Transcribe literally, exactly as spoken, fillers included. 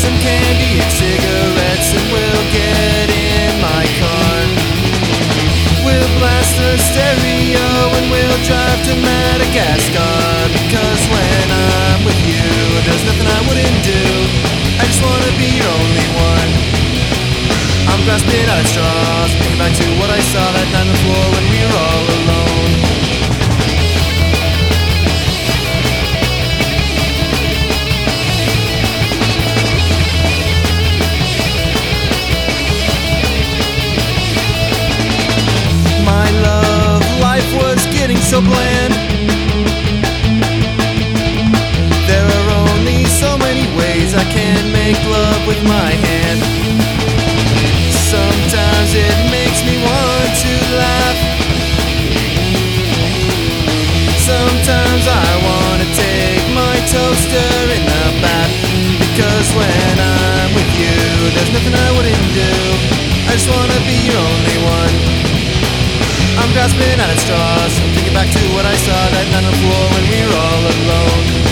some candy and cigarettes, and we'll get in my car. We'll blast the stereo and we'll drive to Madagascar. Because when I'm with you, there's nothing I wouldn't do. I just wanna be your only one. I'm grasping at straws, thinking back to what I saw that night on the floor when we were all alone. My love, life was getting so bland. There are only so many ways I can make love with my hand. Sometimes it makes me want to laugh. Sometimes I want to take my toaster in the bath. Because when I'm with you, there's nothing I wouldn't do. I just want to be your only one. I'm grasping at straws, thinking back to what I saw that night on the floor when we were all alone.